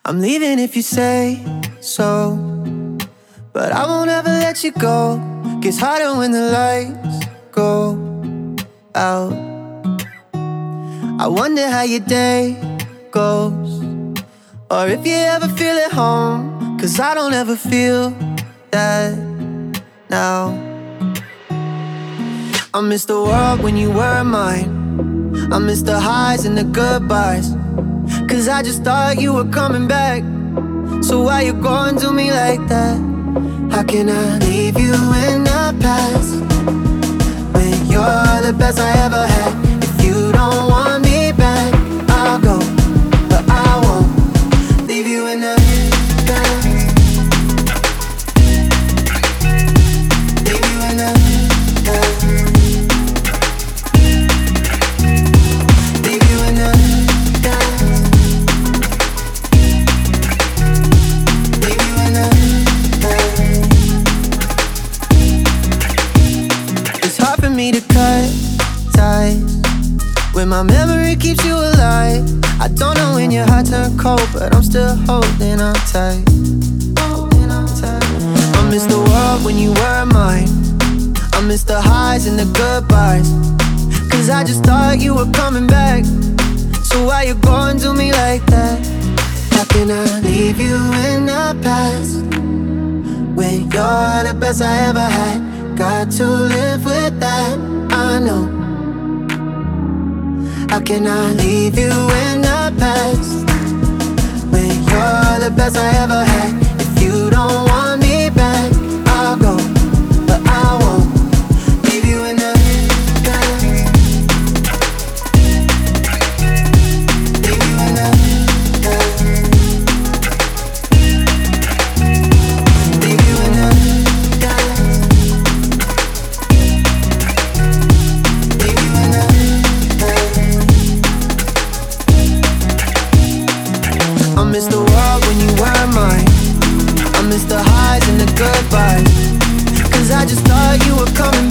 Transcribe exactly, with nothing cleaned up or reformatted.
I'm leaving if you say so, but I won't ever let you go. Gets harder when the lights go out. I wonder how your day goes, or if you ever feel at home, 'cause I don't ever feel that now. I miss the world when you were mine. I miss the highs and the goodbyes, 'cause I just thought you were coming back. So why you going to me like that? How can I leave you in the past when you're the best I ever had? If you don't want me back, I'll go, but I won't leave you in the past. Leave you in the past. Leave you in the past. Leave you in the past. It's hard for me to cut ties when my memory keeps you alive. I don't know when your heart turned cold, but I'm still holding on tight. Holding on tight. I miss the world when you were mine. I miss the highs and the goodbyes, 'cause I just thought you were coming back. So why you going to me like that? How can I leave you in the past when you're the best I ever had? Got to live with that, I know. How can I leave you in the past when you're the best I ever had? If you don't want me back, I'll go, but I won't leave you in the past. Leave you in the past. Leave you in the past. Leave you in the past. I miss the world when you were mine. I miss the highs and the goodbyes, 'cause I just thought you were coming